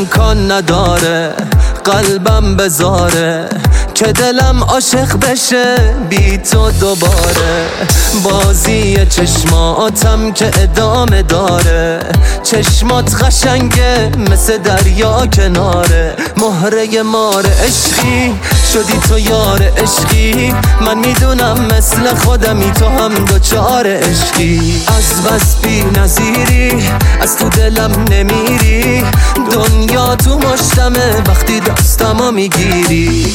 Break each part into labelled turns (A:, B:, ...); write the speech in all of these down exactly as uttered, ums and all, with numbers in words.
A: امکان نداره قلبم بذاره که دلم عاشق بشه بی تو دوباره. بازی چشماتم که ادامه داره، چشمات قشنگه مثل دریا کناره. مهره مار عشقی شدی تو یار عشقی، من میدونم مثل خودمی تو هم دوچار عشقی. از بس بی نظیری از تو دلم نمیری، دنیا تو مشتمه وقتی دستمو میگیری.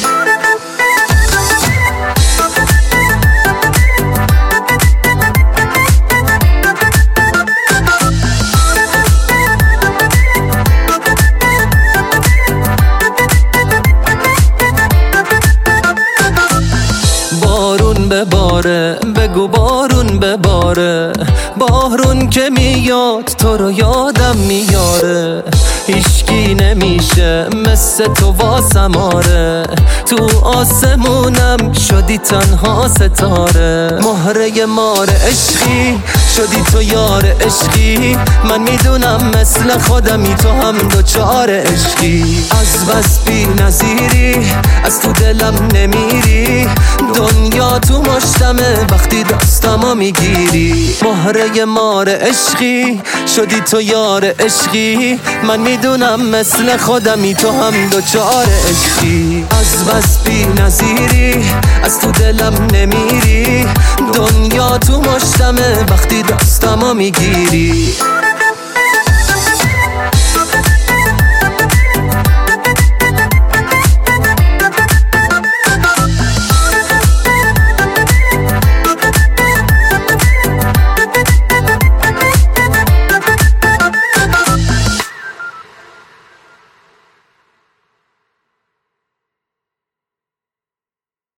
A: بارون بباره بگو بارون بباره، بارون که میاد تو رو یادم میاره. هیچکی نمیشه مثل تو واسم آره، تو آسمونم شدی تنها ستاره. مهره مار عشقی شدی تو یار عشقی، من میدونم مثل خودمی تو هم دوچار عشقی. از بس بی نظیری از تو دلم نمیری، دنیا تو مشتمه وقتی دستمو میگیری. مهره مار عشقی شدی تو یار عشقی، من میدونم مثل خودمی تو هم دوچار عشقی. از بس بی نظیری از تو دلم نمیری، دنیا تو مشتمه وقتی دستمو میگیری.